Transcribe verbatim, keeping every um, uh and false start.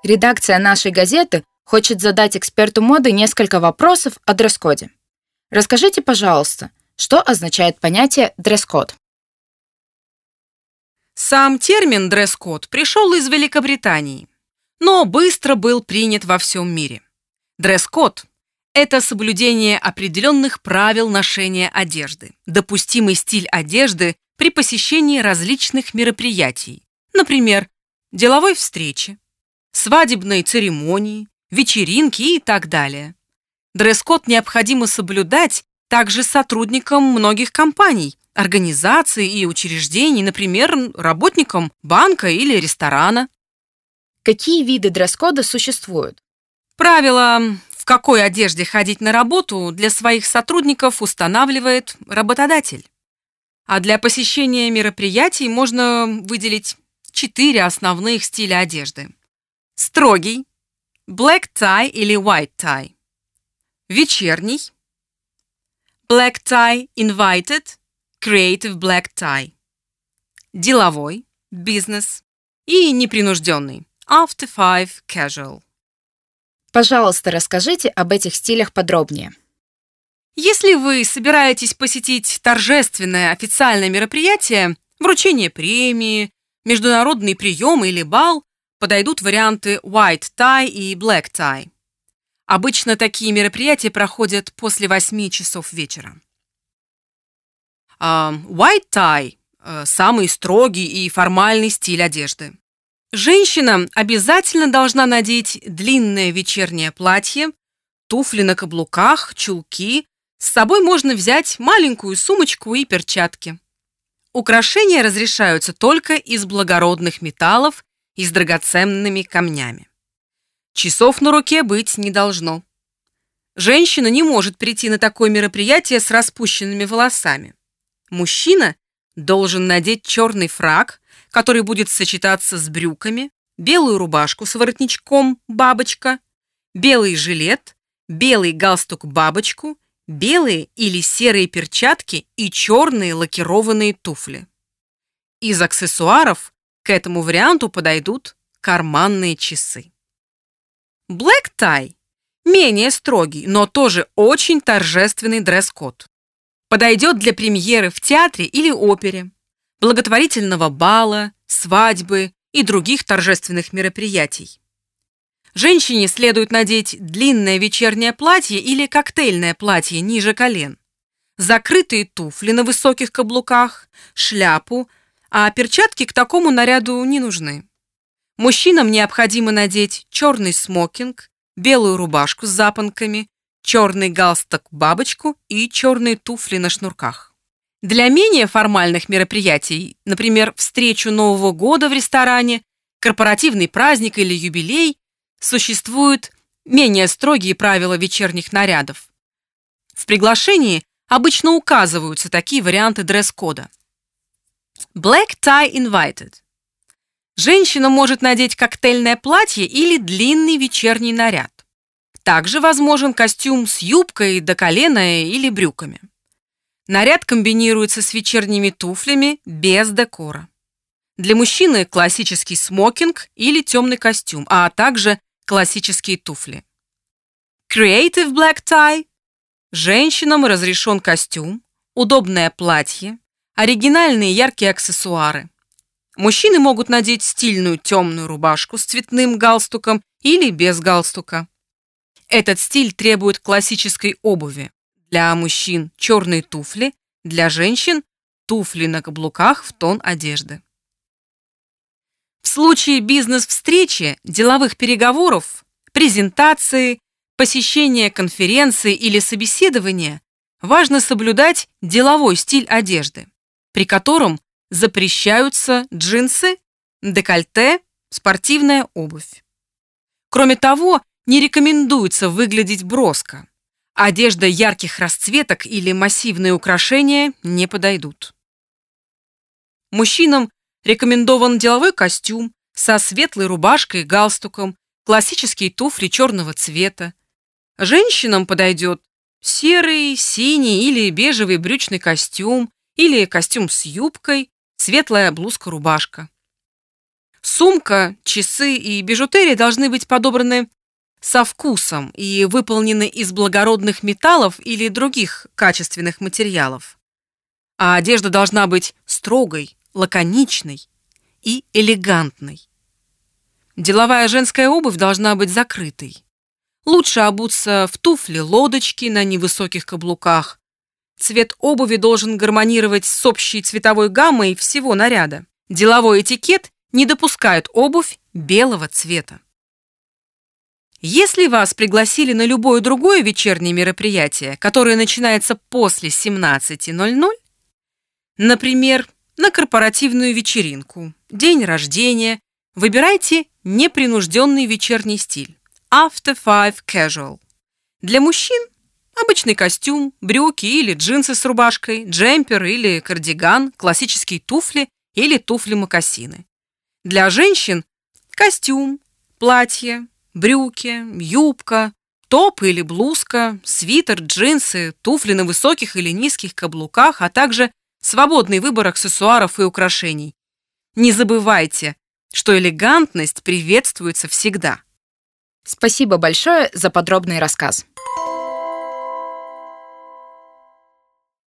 Редакция нашей газеты хочет задать эксперту моды несколько вопросов о дресс-коде. Расскажите, пожалуйста, что означает понятие дресс-код? Сам термин дресс-код пришел из Великобритании, но быстро был принят во всем мире. Дресс-код – это соблюдение определенных правил ношения одежды, допустимый стиль одежды при посещении различных мероприятий, например, деловой встречи, свадебной церемонии, вечеринки и так далее. Дресс-код необходимо соблюдать также сотрудникам многих компаний, организаций и учреждений, например, работникам банка или ресторана. Какие виды дресс-кода существуют? Правила, в какой одежде ходить на работу, для своих сотрудников устанавливает работодатель. А для посещения мероприятий можно выделить четыре основных стиля одежды. Строгий – black tie или white tie. Вечерний – black tie invited, creative black tie. Деловой – business. И непринужденный – after five casual. Пожалуйста, расскажите об этих стилях подробнее. Если вы собираетесь посетить торжественное официальное мероприятие, вручение премии, международный прием или бал, подойдут варианты white tie и black tie. Обычно такие мероприятия проходят после восьми часов вечера. White tie – самый строгий и формальный стиль одежды. Женщина обязательно должна надеть длинное вечернее платье, туфли на каблуках, чулки. С собой можно взять маленькую сумочку и перчатки. Украшения разрешаются только из благородных металлов и с драгоценными камнями. Часов на руке быть не должно. Женщина не может прийти на такое мероприятие с распущенными волосами. Мужчина должен надеть черный фрак, который будет сочетаться с брюками, белую рубашку с воротничком бабочка, белый жилет, белый галстук-бабочку, белые или серые перчатки и черные лакированные туфли. Из аксессуаров к этому варианту подойдут карманные часы. Black tie – менее строгий, но тоже очень торжественный дресс-код. Подойдет для премьеры в театре или опере, благотворительного бала, свадьбы и других торжественных мероприятий. Женщине следует надеть длинное вечернее платье или коктейльное платье ниже колен, закрытые туфли на высоких каблуках, шляпу, а перчатки к такому наряду не нужны. Мужчинам необходимо надеть черный смокинг, белую рубашку с запонками, черный галстук-бабочку и черные туфли на шнурках. Для менее формальных мероприятий, например, встречу Нового года в ресторане, корпоративный праздник или юбилей, существуют менее строгие правила вечерних нарядов. В приглашении обычно указываются такие варианты дресс-кода. Black tie invited. Женщина может надеть коктейльное платье или длинный вечерний наряд. Также возможен костюм с юбкой до колена или брюками. Наряд комбинируется с вечерними туфлями без декора. Для мужчины классический смокинг или темный костюм, а также классические туфли. Creative black tie. Женщинам разрешен костюм, удобное платье, оригинальные яркие аксессуары. Мужчины могут надеть стильную темную рубашку с цветным галстуком или без галстука. Этот стиль требует классической обуви. Для мужчин черные туфли, для женщин туфли на каблуках в тон одежды. В случае бизнес-встречи, деловых переговоров, презентации, посещения конференции или собеседования важно соблюдать деловой стиль одежды, при котором запрещаются джинсы, декольте, спортивная обувь. Кроме того, не рекомендуется выглядеть броско. Одежда ярких расцветок или массивные украшения не подойдут. Мужчинам рекомендован деловой костюм со светлой рубашкой и галстуком, классические туфли черного цвета. Женщинам подойдет серый, синий или бежевый брючный костюм или костюм с юбкой, светлая блузка-рубашка. Сумка, часы и бижутерия должны быть подобраны со вкусом и выполнены из благородных металлов или других качественных материалов. А одежда должна быть строгой, лаконичной и элегантной. Деловая женская обувь должна быть закрытой. Лучше обуться в туфли-лодочки на невысоких каблуках. Цвет обуви должен гармонировать с общей цветовой гаммой всего наряда. Деловой этикет не допускает обувь белого цвета. Если вас пригласили на любое другое вечернее мероприятие, которое начинается после семнадцати ноль-ноль, например, на корпоративную вечеринку, день рождения, выбирайте непринужденный вечерний стиль after five casual. Для мужчин обычный костюм, брюки или джинсы с рубашкой, джемпер или кардиган, классические туфли или туфли-мокасины. Для женщин костюм, платье, брюки, юбка, топ или блузка, свитер, джинсы, туфли на высоких или низких каблуках, а также свободный выбор аксессуаров и украшений. Не забывайте, что элегантность приветствуется всегда. Спасибо большое за подробный рассказ.